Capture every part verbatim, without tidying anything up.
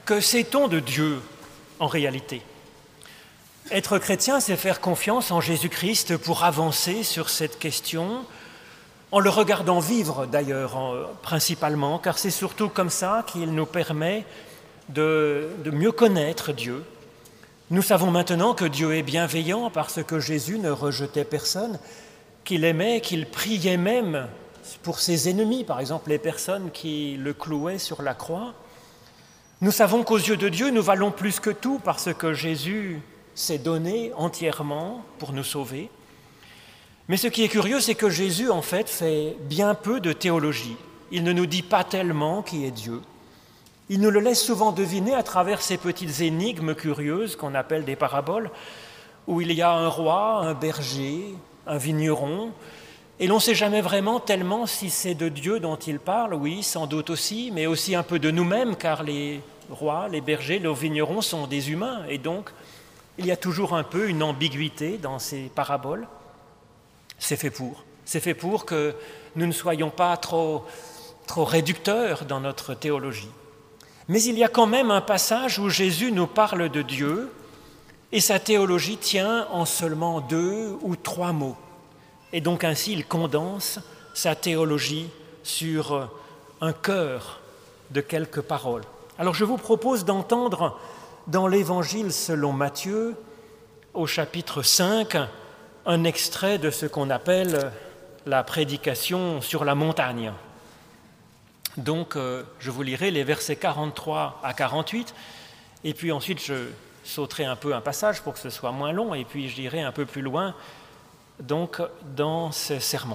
Que sait-on de Dieu en réalité ? Être chrétien, c'est faire confiance en Jésus-Christ pour avancer sur cette question, en le regardant vivre d'ailleurs en, principalement, car c'est surtout comme ça qu'il nous permet de, de mieux connaître Dieu. Nous savons maintenant que Dieu est bienveillant parce que Jésus ne rejetait personne, qu'il aimait, qu'il priait même pour ses ennemis, par exemple les personnes qui le clouaient sur la croix. Nous savons qu'aux yeux de Dieu, nous valons plus que tout parce que Jésus s'est donné entièrement pour nous sauver. Mais ce qui est curieux, c'est que Jésus, en fait, fait bien peu de théologie. Il ne nous dit pas tellement qui est Dieu. Il nous le laisse souvent deviner à travers ces petites énigmes curieuses qu'on appelle des paraboles, où il y a un roi, un berger, un vigneron, et l'on ne sait jamais vraiment tellement si c'est de Dieu dont il parle, oui, sans doute aussi, mais aussi un peu de nous-mêmes, car les rois, les bergers, les vignerons sont des humains, et donc il y a toujours un peu une ambiguïté dans ces paraboles. C'est fait pour. C'est fait pour que nous ne soyons pas trop, trop réducteurs dans notre théologie. Mais il y a quand même un passage où Jésus nous parle de Dieu et sa théologie tient en seulement deux ou trois mots. Et donc ainsi, il condense sa théologie sur un cœur de quelques paroles. Alors je vous propose d'entendre dans l'Évangile selon Matthieu, au chapitre cinq, un extrait de ce qu'on appelle la prédication sur la montagne. Donc, euh, je vous lirai les versets quarante-trois à quarante-huit, et puis ensuite je sauterai un peu un passage pour que ce soit moins long, et puis j'irai un peu plus loin donc, dans ce sermon.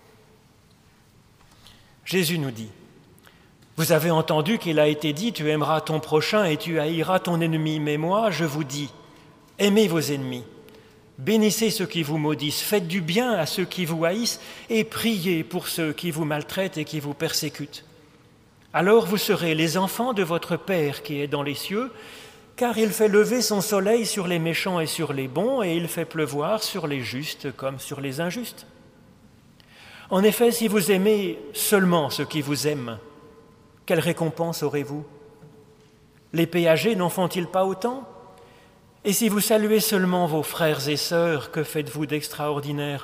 Jésus nous dit, « Vous avez entendu qu'il a été dit, tu aimeras ton prochain et tu haïras ton ennemi, mais moi, je vous dis, aimez vos ennemis. Bénissez ceux qui vous maudissent, faites du bien à ceux qui vous haïssent et priez pour ceux qui vous maltraitent et qui vous persécutent. Alors vous serez les enfants de votre Père qui est dans les cieux, car il fait lever son soleil sur les méchants et sur les bons, et il fait pleuvoir sur les justes comme sur les injustes. En effet, si vous aimez seulement ceux qui vous aiment, quelle récompense aurez-vous ? Les péagers n'en font-ils pas autant ? Et si vous saluez seulement vos frères et sœurs, que faites-vous d'extraordinaire ?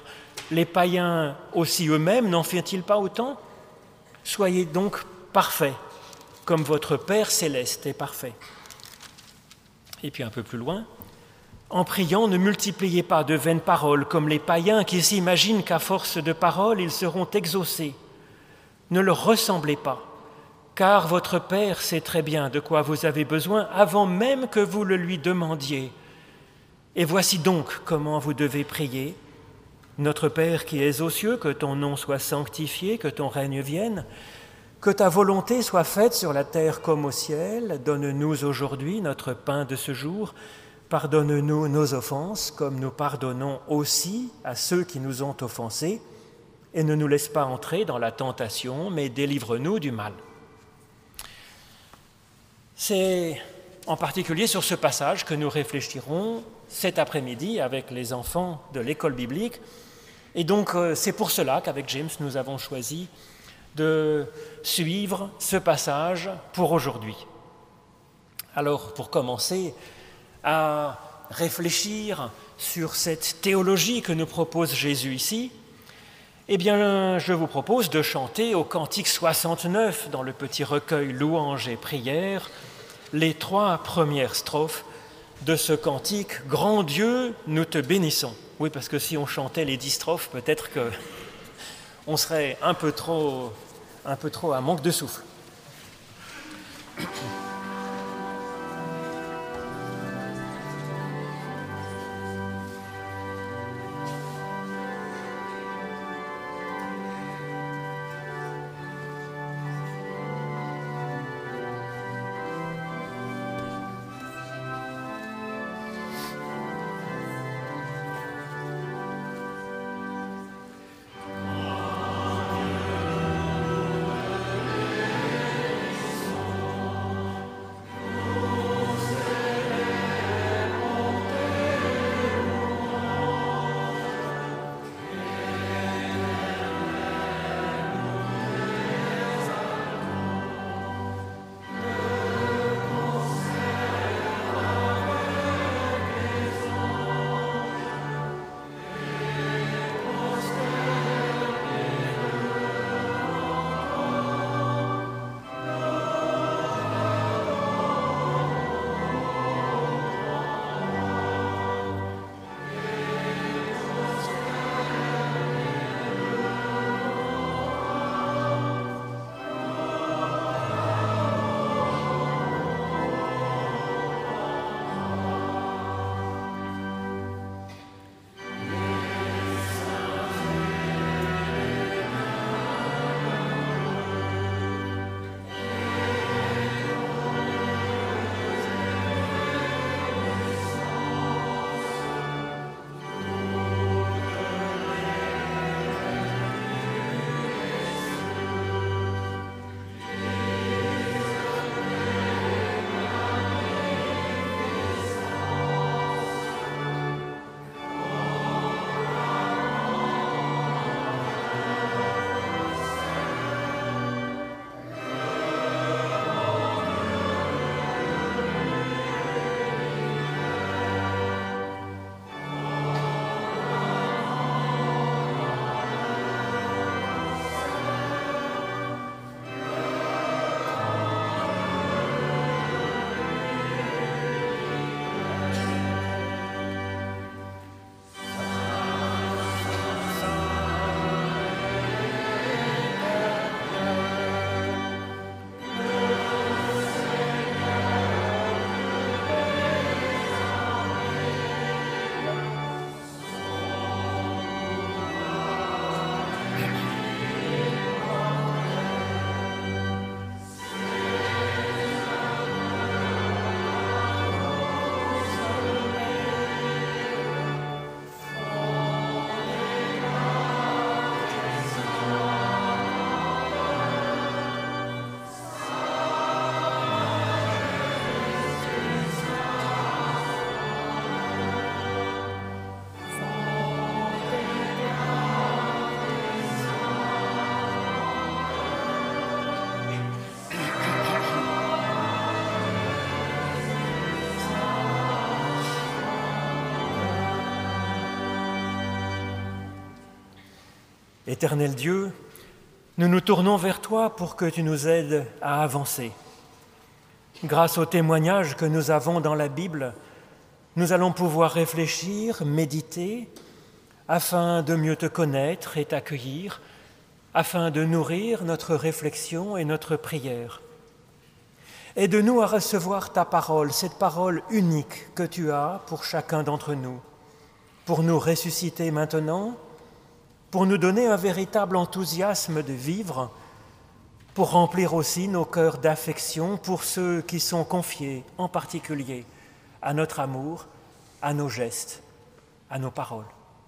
Les païens aussi eux-mêmes n'en font-ils pas autant ? Soyez donc parfaits, comme votre Père céleste est parfait. Et puis un peu plus loin, en priant, ne multipliez pas de vaines paroles comme les païens qui s'imaginent qu'à force de paroles, ils seront exaucés. Ne leur ressemblez pas, car votre Père sait très bien de quoi vous avez besoin avant même que vous le lui demandiez. Et voici donc comment vous devez prier. Notre Père qui es aux cieux, que ton nom soit sanctifié, que ton règne vienne, que ta volonté soit faite sur la terre comme au ciel. Donne-nous aujourd'hui notre pain de ce jour. Pardonne-nous nos offenses, comme nous pardonnons aussi à ceux qui nous ont offensés. Et ne nous laisse pas entrer dans la tentation, mais délivre-nous du mal. » C'est en particulier sur ce passage que nous réfléchirons cet après-midi avec les enfants de l'école biblique. Et donc c'est pour cela qu'avec James, nous avons choisi de suivre ce passage pour aujourd'hui. Alors, pour commencer à réfléchir sur cette théologie que nous propose Jésus ici, eh bien, je vous propose de chanter au cantique soixante-neuf dans le petit recueil Louanges et prières les trois premières strophes de ce cantique « Grand Dieu, nous te bénissons ». Oui, parce que si on chantait les dix strophes, peut-être qu'on serait un peu trop, un peu trop à manque de souffle. Éternel Dieu, nous nous tournons vers toi pour que tu nous aides à avancer. Grâce aux témoignages que nous avons dans la Bible, nous allons pouvoir réfléchir, méditer, afin de mieux te connaître et t'accueillir, afin de nourrir notre réflexion et notre prière. Aide-nous à recevoir ta parole, cette parole unique que tu as pour chacun d'entre nous, pour nous ressusciter maintenant, pour nous donner un véritable enthousiasme de vivre, pour remplir aussi nos cœurs d'affection pour ceux qui sont confiés, en particulier, à notre amour, à nos gestes, à nos paroles.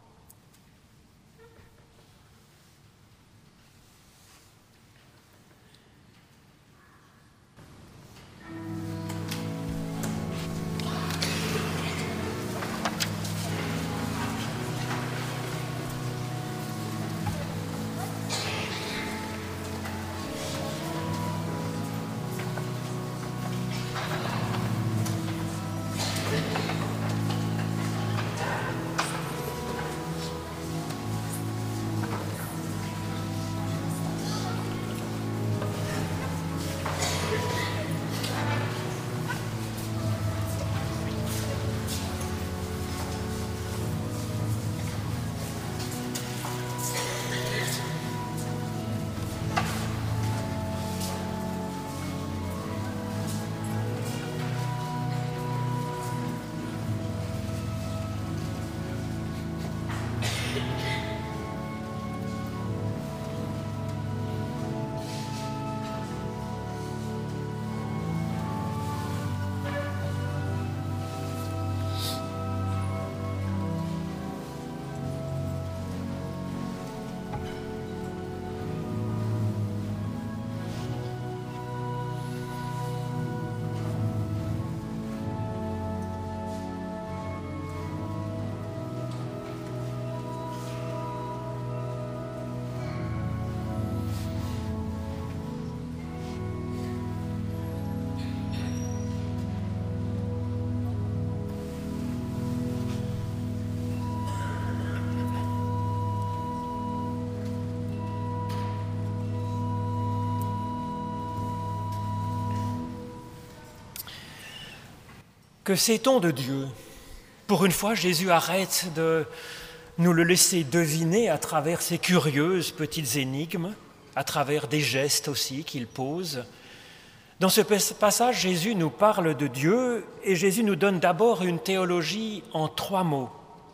Que sait-on de Dieu ? Pour une fois, Jésus arrête de nous le laisser deviner à travers ces curieuses petites énigmes, à travers des gestes aussi qu'il pose. Dans ce passage, Jésus nous parle de Dieu et Jésus nous donne d'abord une théologie en trois mots.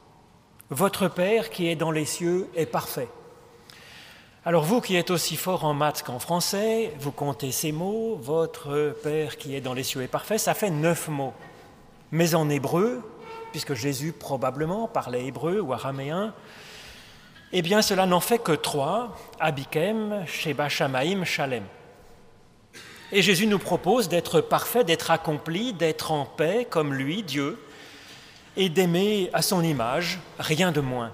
Votre Père qui est dans les cieux est parfait. Alors vous qui êtes aussi fort en maths qu'en français, vous comptez ces mots, votre Père qui est dans les cieux est parfait, ça fait neuf mots. Mais en hébreu, puisque Jésus probablement parlait hébreu ou araméen, eh bien cela n'en fait que trois, Abikem, Sheba Shamaim, Shalem. Et Jésus nous propose d'être parfait, d'être accompli, d'être en paix comme lui, Dieu, et d'aimer à son image, rien de moins.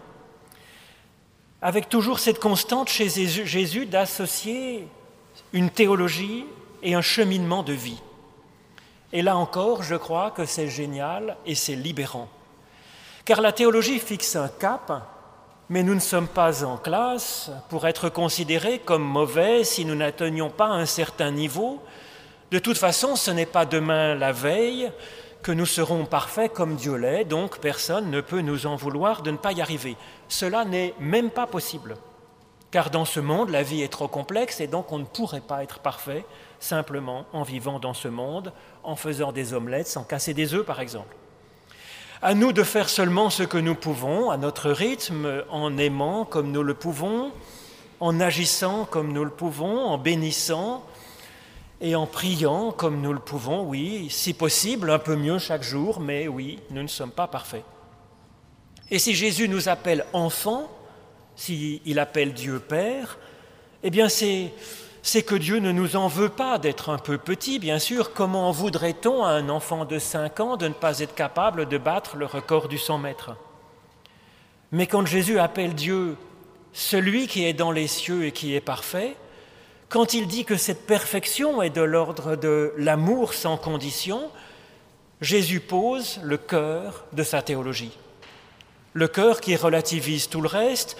Avec toujours cette constante chez Jésus d'associer une théologie et un cheminement de vie. Et là encore, je crois que c'est génial et c'est libérant. Car la théologie fixe un cap, mais nous ne sommes pas en classe pour être considérés comme mauvais si nous n'atteignions pas un certain niveau. De toute façon, ce n'est pas demain la veille que nous serons parfaits comme Dieu l'est, donc personne ne peut nous en vouloir de ne pas y arriver. Cela n'est même pas possible. Car dans ce monde, la vie est trop complexe et donc on ne pourrait pas être parfait simplement en vivant dans ce monde, en faisant des omelettes, sans casser des œufs par exemple. À nous de faire seulement ce que nous pouvons, à notre rythme, en aimant comme nous le pouvons, en agissant comme nous le pouvons, en bénissant et en priant comme nous le pouvons, oui, si possible, un peu mieux chaque jour, mais oui, nous ne sommes pas parfaits. Et si Jésus nous appelle enfants, s'il appelle Dieu Père, eh bien c'est, c'est que Dieu ne nous en veut pas d'être un peu petits, bien sûr. Comment en voudrait-on à un enfant de cinq ans de ne pas être capable de battre le record du cent mètres ? Mais quand Jésus appelle Dieu celui qui est dans les cieux et qui est parfait, quand il dit que cette perfection est de l'ordre de l'amour sans condition, Jésus pose le cœur de sa théologie. Le cœur qui relativise tout le reste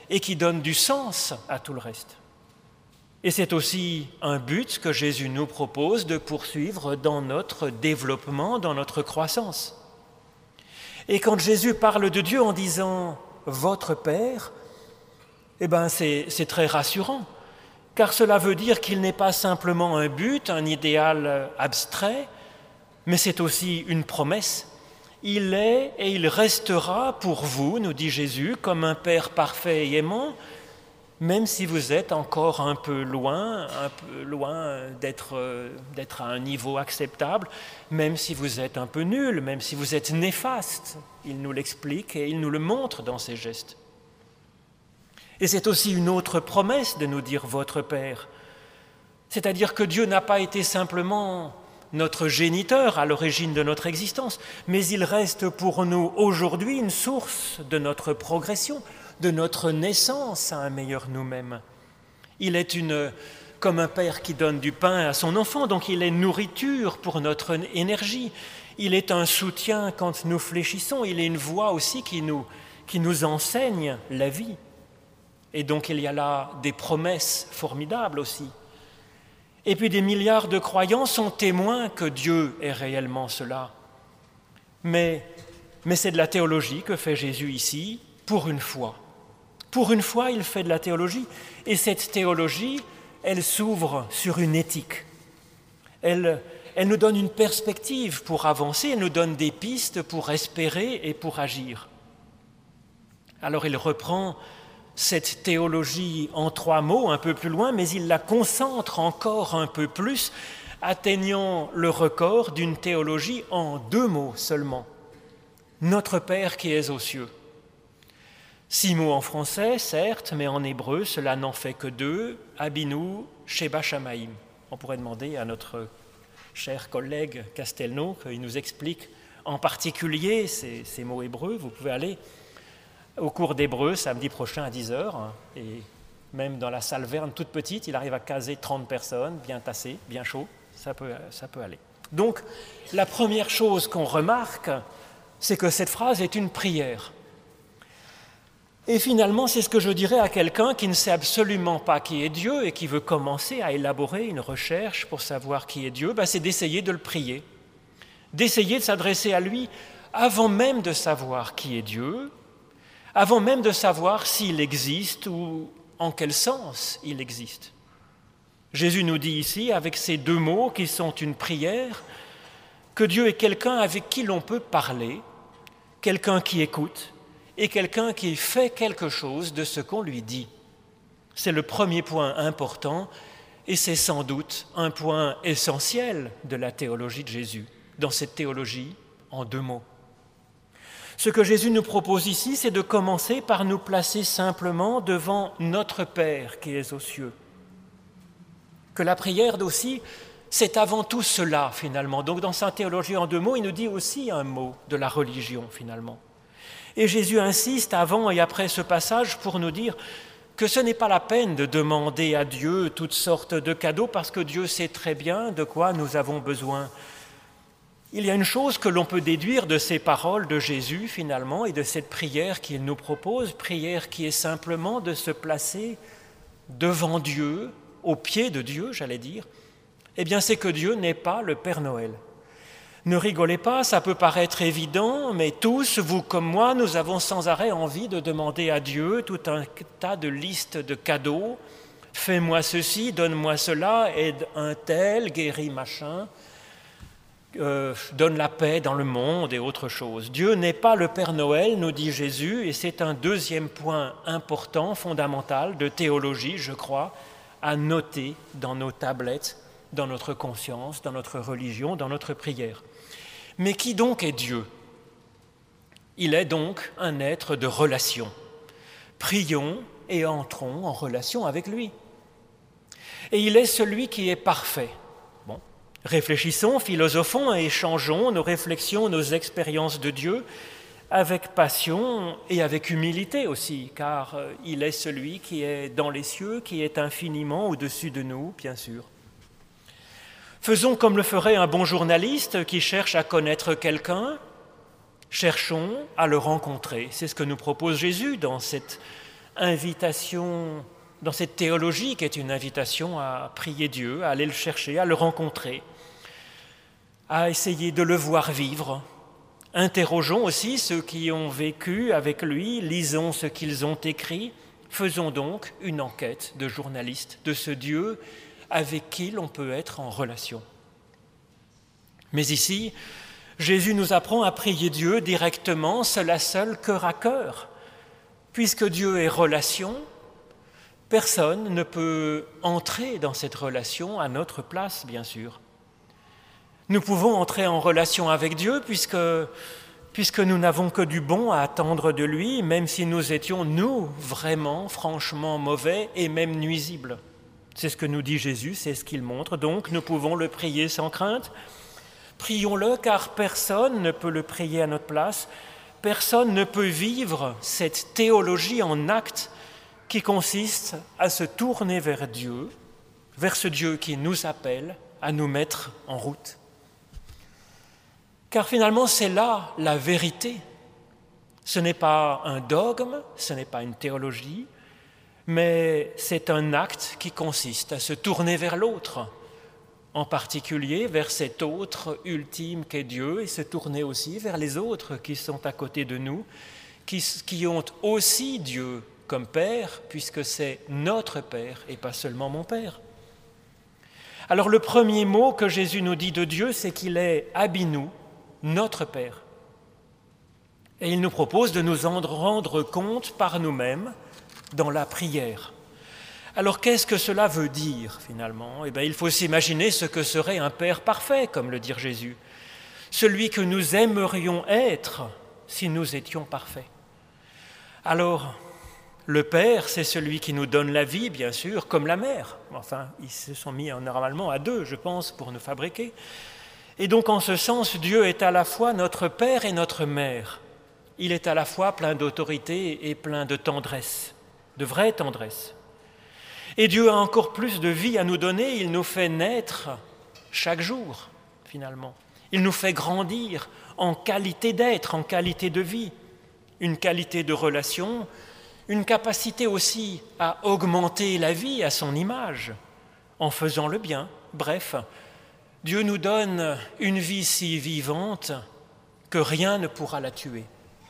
et qui donne du sens à tout le reste. Et c'est aussi un but que Jésus nous propose de poursuivre dans notre développement, dans notre croissance. Et quand Jésus parle de Dieu en disant « votre Père », eh ben c'est, c'est très rassurant, car cela veut dire qu'il n'est pas simplement un but, un idéal abstrait, mais c'est aussi une promesse. Il est et il restera pour vous, nous dit Jésus, comme un Père parfait et aimant, même si vous êtes encore un peu loin, un peu loin d'être, d'être à un niveau acceptable, même si vous êtes un peu nul, même si vous êtes néfaste. Il nous l'explique et il nous le montre dans ses gestes. Et c'est aussi une autre promesse de nous dire « votre Père ». C'est-à-dire que Dieu n'a pas été simplement notre géniteur à l'origine de notre existence, mais il reste pour nous aujourd'hui une source de notre progression, de notre naissance à un meilleur nous-mêmes. Il est une, comme un père qui donne du pain à son enfant, donc il est nourriture pour notre énergie. Il est un soutien quand nous fléchissons, il est une voix aussi qui nous, qui nous enseigne la vie. Et donc il y a là des promesses formidables aussi. Et puis des milliards de croyants sont témoins que Dieu est réellement cela. Mais, mais c'est de la théologie que fait Jésus ici, pour une fois. Pour une fois, il fait de la théologie. Et cette théologie, elle s'ouvre sur une éthique. Elle, elle nous donne une perspective pour avancer, elle nous donne des pistes pour espérer et pour agir. Alors il reprend cette théologie en trois mots, un peu plus loin, mais il la concentre encore un peu plus, atteignant le record d'une théologie en deux mots seulement. Notre Père qui es aux cieux. Six mots en français, certes, mais en hébreu, cela n'en fait que deux, Abinu, Sheba Shamaim. On pourrait demander à notre cher collègue Castelnau qu'il nous explique en particulier ces, ces mots hébreux. Vous pouvez aller au cours d'hébreu samedi prochain à dix heures, hein, et même dans la salle Verne toute petite, il arrive à caser trente personnes, bien tassées, bien chaud, ça peut, ça peut aller. Donc, la première chose qu'on remarque, c'est que cette phrase est une prière. Et finalement, c'est ce que je dirais à quelqu'un qui ne sait absolument pas qui est Dieu et qui veut commencer à élaborer une recherche pour savoir qui est Dieu, ben c'est d'essayer de le prier, d'essayer de s'adresser à lui avant même de savoir qui est Dieu, avant même de savoir s'il existe ou en quel sens il existe. Jésus nous dit ici, avec ces deux mots qui sont une prière, que Dieu est quelqu'un avec qui l'on peut parler, quelqu'un qui écoute et quelqu'un qui fait quelque chose de ce qu'on lui dit. C'est le premier point important et c'est sans doute un point essentiel de la théologie de Jésus, dans cette théologie en deux mots. Ce que Jésus nous propose ici, c'est de commencer par nous placer simplement devant notre Père qui est aux cieux. Que la prière aussi, c'est avant tout cela finalement. Donc dans sa théologie en deux mots, il nous dit aussi un mot de la religion finalement. Et Jésus insiste avant et après ce passage pour nous dire que ce n'est pas la peine de demander à Dieu toutes sortes de cadeaux parce que Dieu sait très bien de quoi nous avons besoin. Il y a une chose que l'on peut déduire de ces paroles de Jésus finalement et de cette prière qu'il nous propose, prière qui est simplement de se placer devant Dieu, au pied de Dieu, j'allais dire, eh bien c'est que Dieu n'est pas le Père Noël. Ne rigolez pas, ça peut paraître évident, mais tous, vous comme moi, nous avons sans arrêt envie de demander à Dieu tout un tas de listes de cadeaux. Fais-moi ceci, donne-moi cela, aide un tel, guéris machin. Euh, donne la paix dans le monde et autre chose. Dieu n'est pas le Père Noël, nous dit Jésus, et c'est un deuxième point important, fondamental, de théologie, je crois, à noter dans nos tablettes, dans notre conscience, dans notre religion, dans notre prière. Mais qui donc est Dieu ? Il est donc un être de relation. Prions et entrons en relation avec lui. Et il est celui qui est parfait. Réfléchissons, philosophons et échangeons nos réflexions, nos expériences de Dieu avec passion et avec humilité aussi, car il est celui qui est dans les cieux, qui est infiniment au-dessus de nous, bien sûr. Faisons comme le ferait un bon journaliste qui cherche à connaître quelqu'un, cherchons à le rencontrer. C'est ce que nous propose Jésus dans cette, invitation, dans cette théologie qui est une invitation à prier Dieu, à aller le chercher, à le rencontrer, à essayer de le voir vivre. Interrogeons aussi ceux qui ont vécu avec lui, lisons ce qu'ils ont écrit, faisons donc une enquête de journalistes de ce Dieu avec qui l'on peut être en relation. Mais ici, Jésus nous apprend à prier Dieu directement, seul à seul, cœur à cœur. Puisque Dieu est relation, personne ne peut entrer dans cette relation à notre place, bien sûr. Nous pouvons entrer en relation avec Dieu puisque, puisque nous n'avons que du bon à attendre de lui, même si nous étions, nous, vraiment, franchement mauvais et même nuisibles. C'est ce que nous dit Jésus, c'est ce qu'il montre. Donc, nous pouvons le prier sans crainte. Prions-le, car personne ne peut le prier à notre place. Personne ne peut vivre cette théologie en acte qui consiste à se tourner vers Dieu, vers ce Dieu qui nous appelle à nous mettre en route. Car finalement, c'est là la vérité. Ce n'est pas un dogme, ce n'est pas une théologie, mais c'est un acte qui consiste à se tourner vers l'autre, en particulier vers cet autre ultime qu'est Dieu, et se tourner aussi vers les autres qui sont à côté de nous, qui, qui ont aussi Dieu comme Père, puisque c'est notre Père et pas seulement mon Père. Alors le premier mot que Jésus nous dit de Dieu, c'est qu'il est Abinu, notre Père. Et il nous propose de nous en rendre compte par nous-mêmes dans la prière. Alors qu'est-ce que cela veut dire finalement ? Eh bien, il faut s'imaginer ce que serait un Père parfait, comme le dit Jésus, celui que nous aimerions être si nous étions parfaits. Alors, le Père, c'est celui qui nous donne la vie, bien sûr, comme la mère. Enfin, ils se sont mis normalement à deux, je pense, pour nous fabriquer. Et donc, en ce sens, Dieu est à la fois notre Père et notre Mère. Il est à la fois plein d'autorité et plein de tendresse, de vraie tendresse. Et Dieu a encore plus de vie à nous donner, il nous fait naître chaque jour, finalement. Il nous fait grandir en qualité d'être, en qualité de vie, une qualité de relation, une capacité aussi à augmenter la vie à son image, en faisant le bien. Bref, Dieu nous donne une vie si vivante que rien ne pourra la tuer.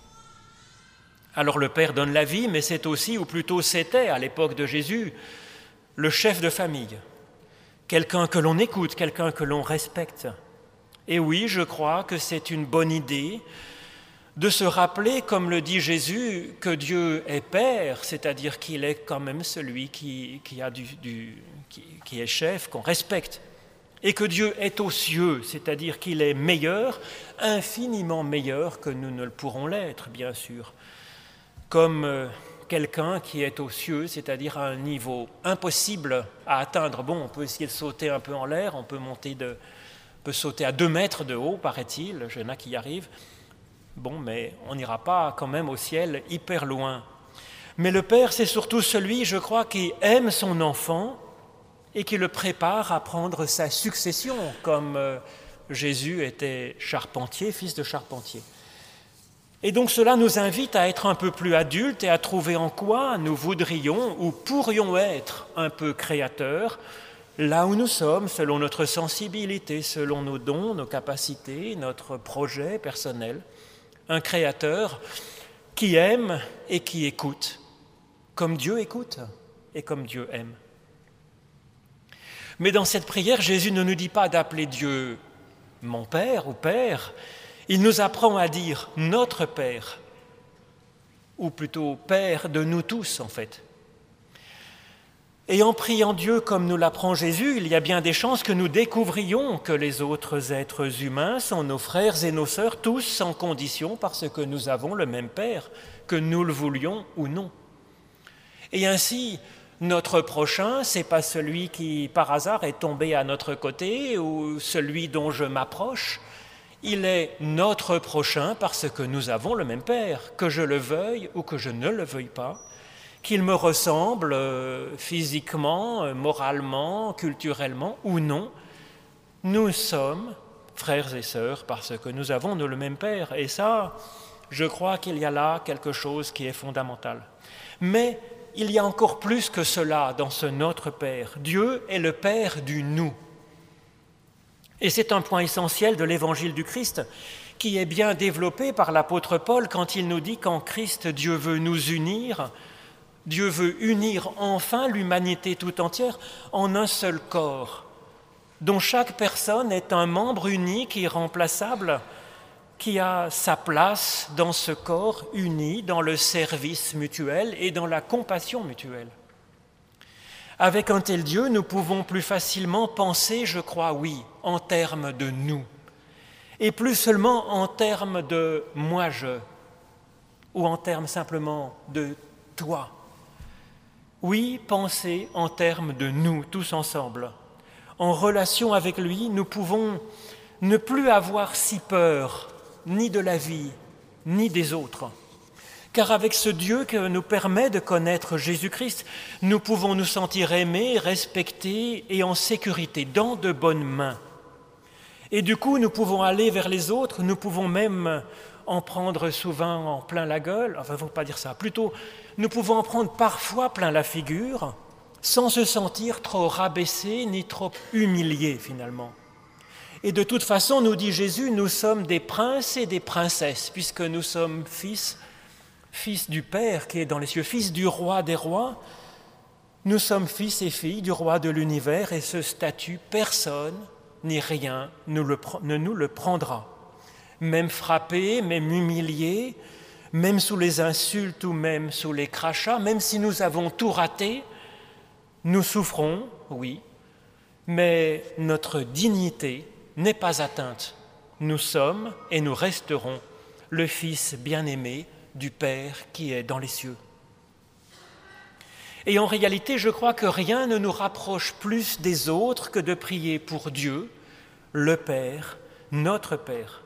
Alors le Père donne la vie, mais c'est aussi, ou plutôt c'était à l'époque de Jésus, le chef de famille, quelqu'un que l'on écoute, quelqu'un que l'on respecte. Et oui, je crois que c'est une bonne idée de se rappeler, comme le dit Jésus, que Dieu est Père, c'est-à-dire qu'il est quand même celui qui, qui, a du, du, qui, qui est chef, qu'on respecte, et que Dieu est aux cieux, c'est-à-dire qu'il est meilleur, infiniment meilleur que nous ne le pourrons l'être, bien sûr, comme euh, quelqu'un qui est aux cieux, c'est-à-dire à un niveau impossible à atteindre. Bon, on peut essayer de sauter un peu en l'air, on peut monter de, on peut sauter à deux mètres de haut, paraît-il, il y en a qui y arrivent. Bon, mais on n'ira pas quand même au ciel hyper loin. Mais le Père, c'est surtout celui, je crois, qui aime son enfant et qui le prépare à prendre sa succession, comme euh, Jésus était charpentier, fils de charpentier. Et donc cela nous invite à être un peu plus adultes et à trouver en quoi nous voudrions ou pourrions être un peu créateurs, là où nous sommes, selon notre sensibilité, selon nos dons, nos capacités, notre projet personnel. Un créateur qui aime et qui écoute, comme Dieu écoute et comme Dieu aime. Mais dans cette prière, Jésus ne nous dit pas d'appeler Dieu mon Père ou Père, il nous apprend à dire notre Père, ou plutôt Père de nous tous en fait. Et en priant Dieu comme nous l'apprend Jésus, il y a bien des chances que nous découvrions que les autres êtres humains sont nos frères et nos sœurs, tous sans condition, parce que nous avons le même Père, que nous le voulions ou non. Et ainsi, notre prochain, ce n'est pas celui qui, par hasard, est tombé à notre côté ou celui dont je m'approche. Il est notre prochain parce que nous avons le même Père, que je le veuille ou que je ne le veuille pas, qu'il me ressemble euh, physiquement, euh, moralement, culturellement ou non. Nous sommes frères et sœurs parce que nous avons nous, le même Père. Et ça, Je crois qu'il y a là quelque chose qui est fondamental. Mais il y a encore plus que cela dans ce Notre Père. Dieu est le Père du nous. Et c'est un point essentiel de l'Évangile du Christ qui est bien développé par l'apôtre Paul quand il nous dit qu'en Christ, Dieu veut nous unir, Dieu veut unir enfin l'humanité tout entière en un seul corps, dont chaque personne est un membre unique et irremplaçable, qui a sa place dans ce corps uni, dans le service mutuel et dans la compassion mutuelle. Avec un tel Dieu, nous pouvons plus facilement penser, je crois, oui, en termes de nous, et plus seulement en termes de « moi-je » ou en termes simplement de « toi ». Oui, penser en termes de nous, tous ensemble. En relation avec lui, nous pouvons ne plus avoir si peur, ni de la vie, ni des autres. Car avec ce Dieu qui nous permet de connaître Jésus-Christ, nous pouvons nous sentir aimés, respectés et en sécurité, dans de bonnes mains. Et du coup, nous pouvons aller vers les autres, nous pouvons même en prendre souvent en plein la gueule, enfin, il ne faut pas dire ça, plutôt, nous pouvons en prendre parfois plein la figure, sans se sentir trop rabaissés ni trop humiliés finalement. Et de toute façon, nous dit Jésus, nous sommes des princes et des princesses, puisque nous sommes fils, fils du Père qui est dans les cieux, fils du roi des rois. Nous sommes fils et filles du roi de l'univers, et ce statut, personne ni rien ne, le, ne nous le prendra. Même frappés, même humiliés, même sous les insultes ou même sous les crachats, même si nous avons tout raté, nous souffrons, oui, mais notre dignité n'est pas atteinte. Nous sommes et nous resterons le Fils bien-aimé du Père qui est dans les cieux. Et en réalité, je crois que rien ne nous rapproche plus des autres que de prier pour Dieu, le Père, notre Père.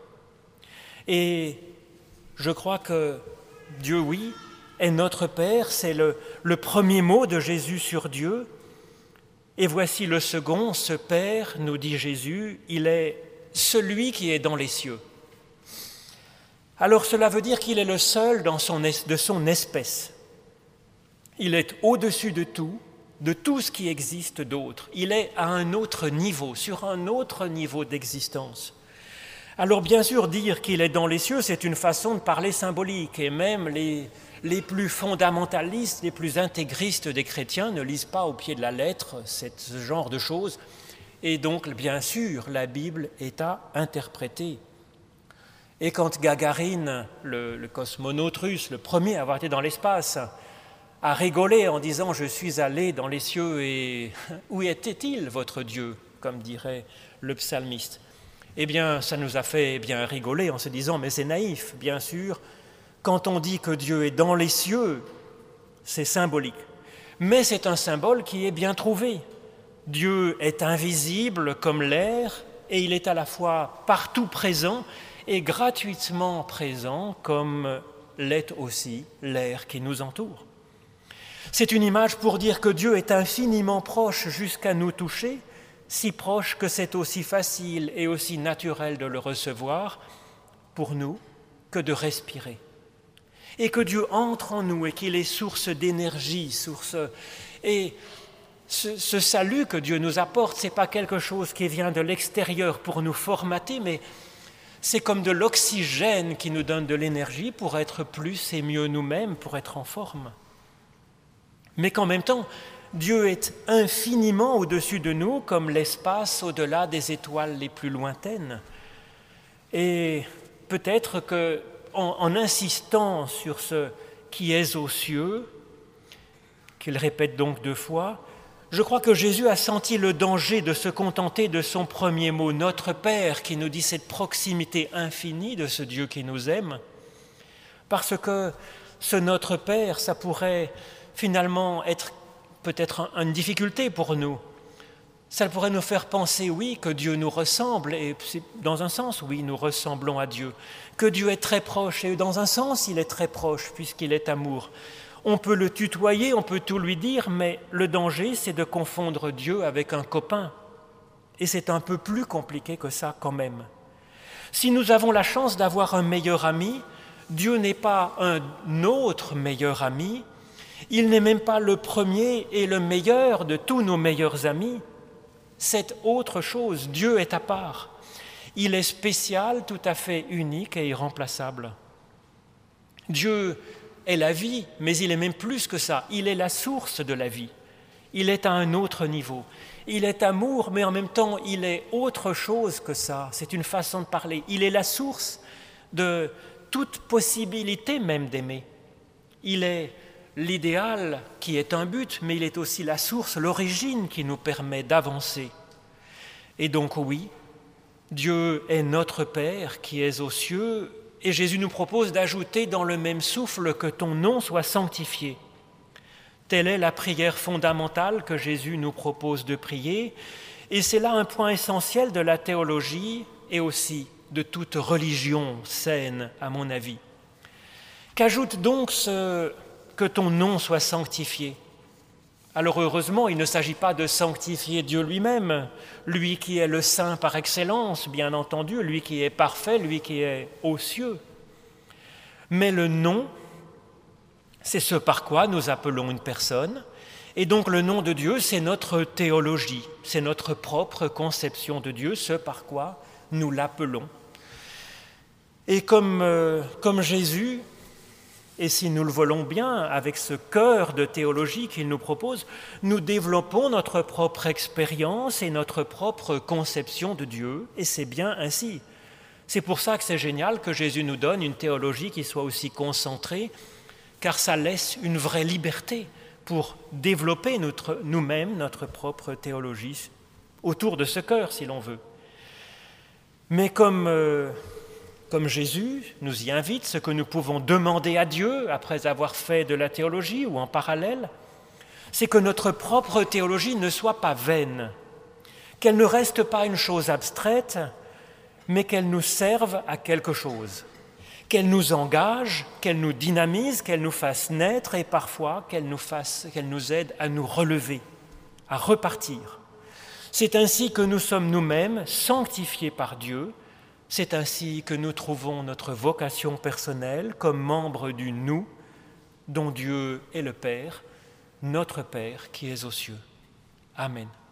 Et je crois que Dieu, oui, est notre Père, c'est le, le premier mot de Jésus sur Dieu. Et voici le second, ce Père, nous dit Jésus, il est celui qui est dans les cieux. Alors cela veut dire qu'il est le seul dans son, de son espèce. Il est au-dessus de tout, de tout ce qui existe d'autre. Il est à un autre niveau, sur un autre niveau d'existence. Alors bien sûr, dire qu'il est dans les cieux, c'est une façon de parler symbolique, et même les, les plus fondamentalistes, les plus intégristes des chrétiens ne lisent pas au pied de la lettre ce genre de choses, et donc bien sûr, la Bible est à interpréter. Et quand Gagarine, le, le cosmonaute russe, le premier à avoir été dans l'espace, a rigolé en disant « Je suis allé dans les cieux et où était-il votre Dieu ?» comme dirait le psalmiste. Eh bien, ça nous a fait bien rigoler en se disant « Mais c'est naïf, bien sûr. Quand on dit que Dieu est dans les cieux, c'est symbolique. Mais c'est un symbole qui est bien trouvé. Dieu est invisible comme l'air et il est à la fois partout présent et gratuitement présent comme l'est aussi l'air qui nous entoure. C'est une image pour dire que Dieu est infiniment proche jusqu'à nous toucher, si proche que c'est aussi facile et aussi naturel de le recevoir pour nous que de respirer. Et que Dieu entre en nous et qu'il est source d'énergie, source... Et ce, ce salut que Dieu nous apporte, ce n'est pas quelque chose qui vient de l'extérieur pour nous formater, mais c'est comme de l'oxygène qui nous donne de l'énergie pour être plus et mieux nous-mêmes, pour être en forme. Mais qu'en même temps, Dieu est infiniment au-dessus de nous, comme l'espace au-delà des étoiles les plus lointaines. Et peut-être qu'en en insistant sur ce « qui est aux cieux », qu'il répète donc deux fois, je crois que Jésus a senti le danger de se contenter de son premier mot, « Notre Père », qui nous dit cette proximité infinie de ce Dieu qui nous aime, parce que ce « Notre Père », ça pourrait finalement être peut-être une difficulté pour nous. Ça pourrait nous faire penser, oui, que Dieu nous ressemble, et dans un sens, oui, nous ressemblons à Dieu, que Dieu est très proche, et dans un sens, il est très proche, puisqu'il est amour. On peut le tutoyer, on peut tout lui dire, mais le danger, c'est de confondre Dieu avec un copain. Et c'est un peu plus compliqué que ça quand même. Si nous avons la chance d'avoir un meilleur ami, Dieu n'est pas un autre meilleur ami, il n'est même pas le premier et le meilleur de tous nos meilleurs amis. C'est autre chose, Dieu est à part. Il est spécial, tout à fait unique et irremplaçable. Dieu est la vie, mais il est même plus que ça, il est la source de la vie. Il est à un autre niveau. Il est amour, mais en même temps, il est autre chose que ça. C'est une façon de parler. Il est la source de toute possibilité même d'aimer. Il est l'idéal qui est un but, mais il est aussi la source, l'origine qui nous permet d'avancer. Et donc oui, Dieu est notre Père qui est aux cieux, et Jésus nous propose d'ajouter dans le même souffle que ton nom soit sanctifié. Telle est la prière fondamentale que Jésus nous propose de prier, et c'est là un point essentiel de la théologie et aussi de toute religion saine, à mon avis. Qu'ajoute donc ce « que ton nom soit sanctifié ». Alors heureusement, il ne s'agit pas de sanctifier Dieu lui-même, lui qui est le saint par excellence, bien entendu, lui qui est parfait, lui qui est aux cieux. Mais le nom, c'est ce par quoi nous appelons une personne, et donc le nom de Dieu, c'est notre théologie, c'est notre propre conception de Dieu, ce par quoi nous l'appelons. Et comme, euh, comme Jésus, et si nous le voulons bien, avec ce cœur de théologie qu'il nous propose, nous développons notre propre expérience et notre propre conception de Dieu, et c'est bien ainsi. C'est pour ça que c'est génial que Jésus nous donne une théologie qui soit aussi concentrée, car ça laisse une vraie liberté pour développer notre, nous-mêmes notre propre théologie autour de ce cœur, si l'on veut. Mais comme... Euh, Comme Jésus nous y invite, ce que nous pouvons demander à Dieu après avoir fait de la théologie ou en parallèle, c'est que notre propre théologie ne soit pas vaine, qu'elle ne reste pas une chose abstraite, mais qu'elle nous serve à quelque chose, qu'elle nous engage, qu'elle nous dynamise, qu'elle nous fasse naître et parfois qu'elle nous fasse, qu'elle nous aide à nous relever, à repartir. C'est ainsi que nous sommes nous-mêmes sanctifiés par Dieu. C'est ainsi que nous trouvons notre vocation personnelle comme membre du nous dont Dieu est le Père, notre Père qui est aux cieux. Amen.